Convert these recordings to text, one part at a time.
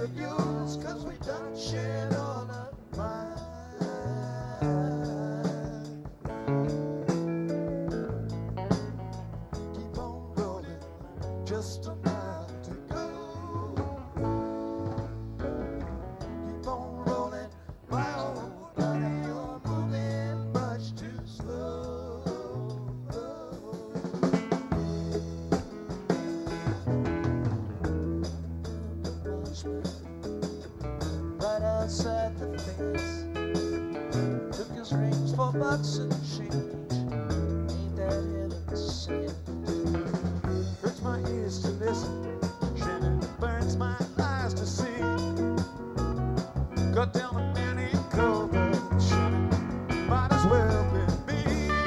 of yours, 'cause we done shared all of mine. Keep on rolling, just a mile to go. Keep on rolling, my old buddy, you're moving much too slow. Right outside the fence, took his rings for bucks and change. Ain't that heaven sent? Hurts my ears to listen, Shannon, burns my eyes to see. Cut down a man in cover, Shannon, might as well be me.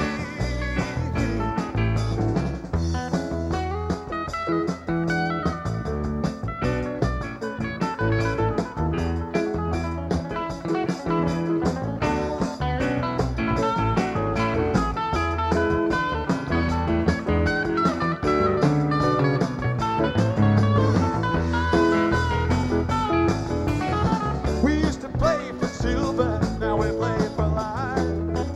We used to play for silver, now we play for life.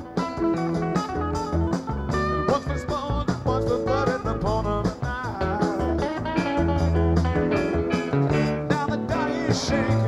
Once for sport, once for blood in the pawn of a knife. Now the die is shaking.